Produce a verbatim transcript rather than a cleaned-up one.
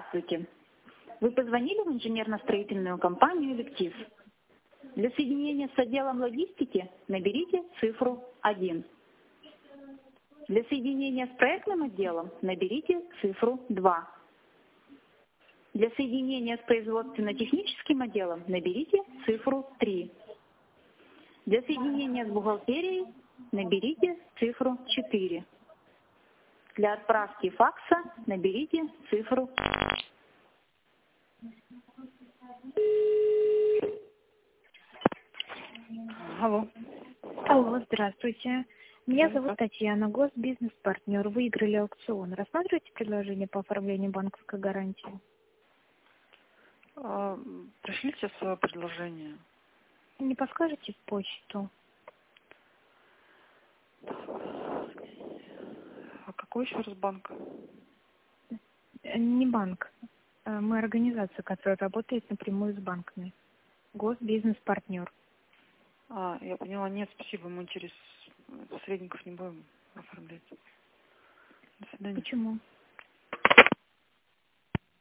Здравствуйте. Вы позвонили в инженерно-строительную компанию «Электив». Для соединения с отделом логистики наберите цифру один. Для соединения с проектным отделом наберите цифру два. Для соединения с производственно-техническим отделом наберите цифру три. Для соединения с бухгалтерией наберите цифру четыре. Для отправки факса наберите цифру. Алло. Алло, здравствуйте. Меня зовут Татьяна, госбизнес-партнер. Выиграли аукцион. Рассматриваете предложение по оформлению банковской гарантии? А, пришлите свое предложение. Не подскажете в почту? А какой еще раз банк? Э, Не банк. Э, Мы организация, которая работает напрямую с банками. Госбизнес-партнер. А, я поняла. Нет, спасибо. Мы через посредников не будем оформлять. До свидания. Почему?